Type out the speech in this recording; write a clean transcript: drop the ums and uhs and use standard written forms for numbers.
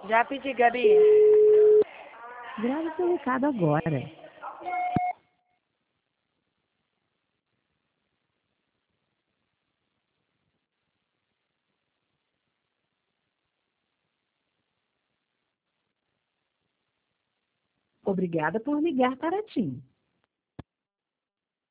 Já pedi, Gabi. Grave seu recado agora. Obrigada por ligar para a TIM.